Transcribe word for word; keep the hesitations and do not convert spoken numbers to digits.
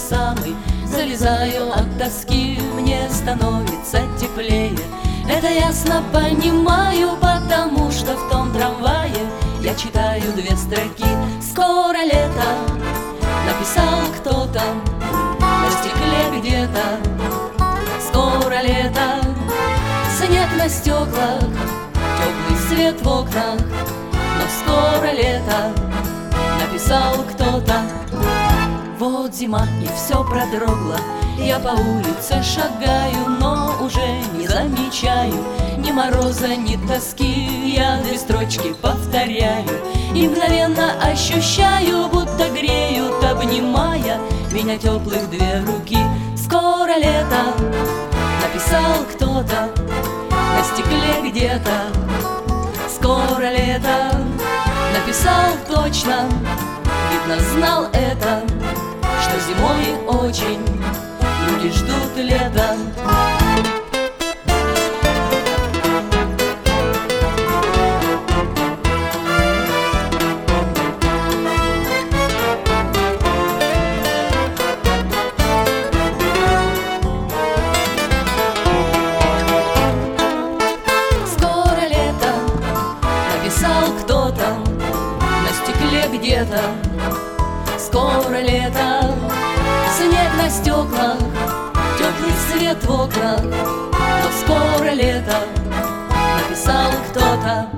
самый. Залезаю от тоски, мне становится теплее. Это ясно понимаю, потому что в том трамвае я читаю две строки. Скоро лето, написал кто-то на стекле где-то. Скоро лето, снег на стеклах, теплый свет в окнах. Но скоро лето, написал кто-то. Вот зима, и все продрогла. Я по улице шагаю, но уже не замечаю ни мороза, ни тоски. Я две строчки повторяю и мгновенно ощущаю, будто греют, обнимая меня теплых две руки. Скоро лето, написал кто-то на стекле где-то. Скоро лето, написал точно, видно знал это, что зимой очень люди ждут лета. Скоро лето, написал кто-то на стекле где-то. Скоро лето, снег на стеклах, теплый свет в окнах. Но скоро лето, написал кто-то.